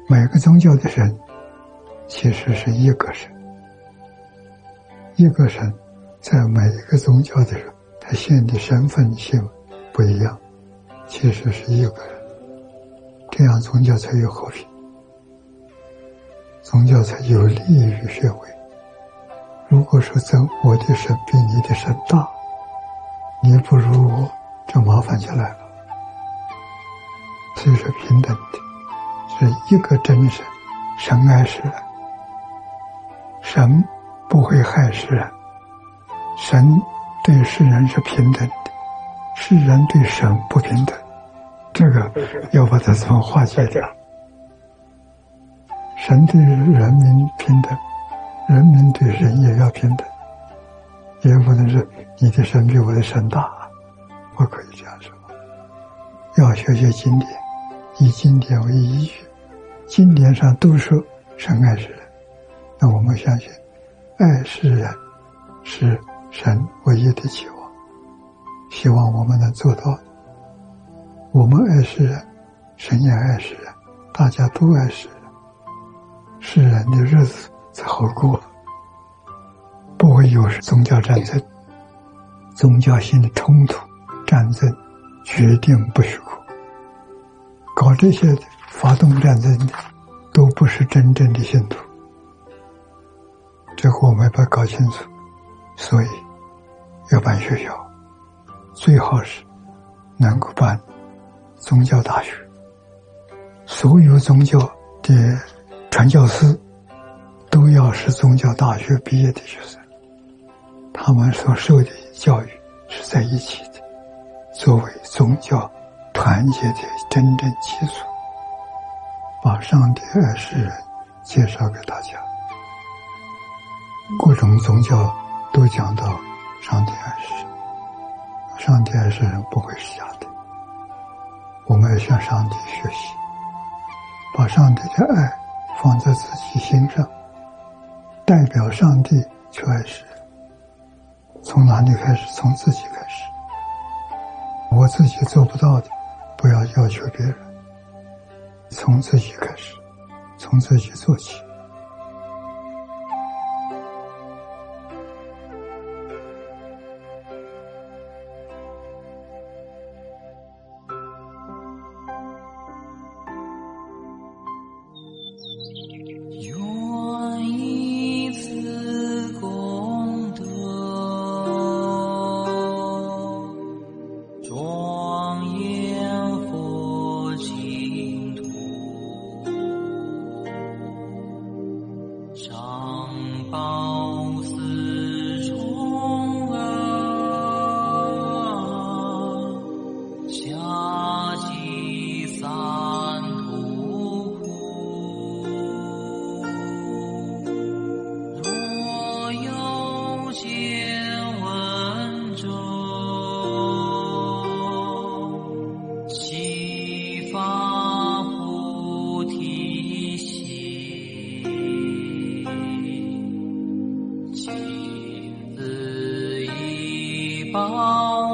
每个宗教的神其实是一个神，一个神在每一个宗教的时候，他现的身份性不一样，其实是一个人，这样宗教才有和平，宗教才有利于社会。如果说我的神比你的神大，你不如我，这麻烦就来了。所以说平等的是一个真神，神爱世人，神不会害世人，神对世人是平等的，世人对神不平等，这个要把它怎么化解掉？神对人民平等，人民对神也要平等，也不能是你的神比我的神大，不可以这样说。要学学经典，以经典为依据，经典上都说神爱世人，那我们相信爱世人是神唯一的期望，希望我们能做到。我们爱世人，神也爱世人，大家都爱世人，世人的日子才好过，不会有宗教战争、宗教性的冲突、战争，决定不许过。搞这些发动战争的都不是真正的信徒，这个我们要搞清楚。所以要办学校，最好是能够办宗教大学，所有宗教的传教士都要是宗教大学毕业的学生，他们所受的教育是在一起的，作为宗教团结的真正基础，把上帝爱世人介绍给大家。各种宗教都讲到上帝爱世人，上帝爱世人不会是假的，我们要向上帝学习，把上帝的爱放在自己心上，代表上帝去爱世人。从哪里开始？从自己开始。我自己做不到的，不要要求别人，从自己开始，从自己做起。 宝